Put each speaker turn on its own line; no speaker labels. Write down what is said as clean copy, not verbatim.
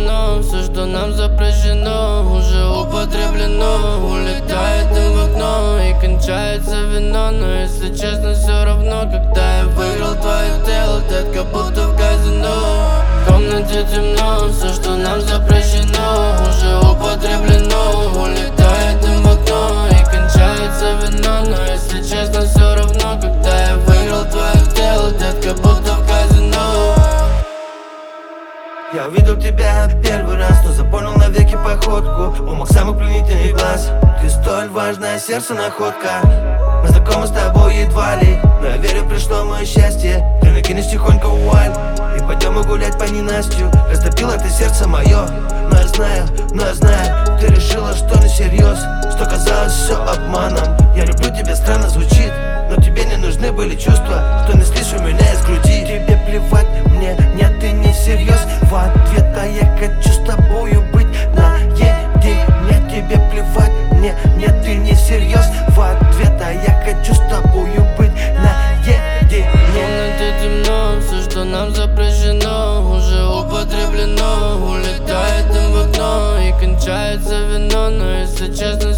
темно, все, что нам запрещено, уже употреблено. Улетает дым в окно и кончается вино. Но если честно, все равно, когда я выиграл твое тело, детка, будто в казино. В комнате темно, все, что нам запрещено, уже употреблено. Улетает дым в окно и кончается вино. Но если честно, все равно, когда я выиграл твое тело, детка, будто в казино.
Я увидел тебя первый раз, но запомнил навеки походку. У мог самых пленительных глаз. Ты столь важная, сердце находка. Мы знакомы с тобой едва ли, но я верю, пришло мое счастье. Ты накинешь тихонько вуаль и пойдем мы гулять по ненастью. Растопило ты сердце мое, но я знаю, ты решила, что не всерьез, что казалось все обманом. Я люблю тебя, странно звучит, но тебе не нужны были чувства, что неслись у меня из груди. Тебе плевать, мне нет, ты не всерьез. В ответ, а я хочу с тобою быть наедине. Тебе плевать, мне нет, ты не всерьез. В ответ, а я хочу с тобою быть наедине.
В комнате темно, все, что нам запрещено, уже употреблено. Улетает дым в окно и кончается вино. Но если честно,